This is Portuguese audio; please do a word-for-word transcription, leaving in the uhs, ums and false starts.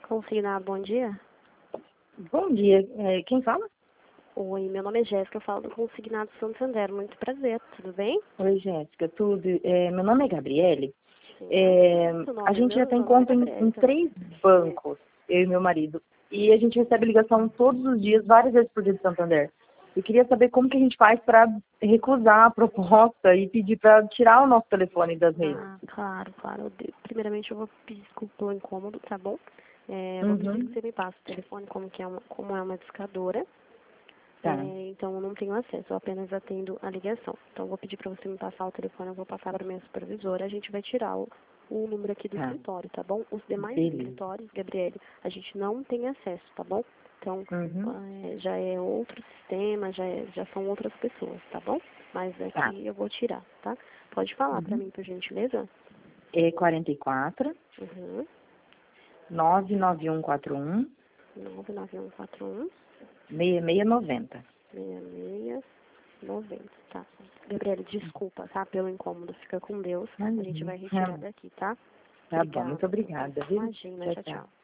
Consignado, bom dia. Bom dia. É, quem fala? Oi, meu nome é Jéssica, eu falo do Consignado Santander. Muito prazer, tudo bem? Oi, Jéssica. Tudo. É, meu nome é Gabriele. Sim. É, Seu nome a é gente meu, já tem meu nome é conta em, Gabriele em também. três bancos, eu e meu marido. E a gente recebe ligação todos os dias, várias vezes por dia de Santander. Eu queria saber como que a gente faz para recusar a proposta e pedir para tirar o nosso telefone das redes. Ah, claro, claro. Eu de- Primeiramente eu vou pedir desculpa pelo incômodo, tá bom? É, eu vou pedir que Uhum. você me passe o telefone como, que é, uma, como é uma discadora. Tá. É, então eu não tenho acesso, eu apenas atendo a ligação. Então eu vou pedir para você me passar o telefone, eu vou passar para minha supervisora, a gente vai tirar o, o número aqui do Tá. escritório, tá bom? Os demais Beleza. escritórios, Gabriele, a gente não tem acesso, tá bom? Então Uhum. é, já é outro sistema, já, é, já são outras pessoas, tá bom? Mas Tá. aqui eu vou tirar, tá? Pode falar para Uhum. mim, por gentileza? É quarenta e quatro, Uhum. nove nove um quatro um, nove nove um quatro um, seis seis nove zero. seis seis noventa, tá? Gabriele, desculpa, tá? Pelo incômodo, fica com Deus. A gente Imagina. vai retirar daqui, tá? Tá bom, muito Obrigada. obrigada, viu? Imagina, Tchau, tchau, tchau. tchau.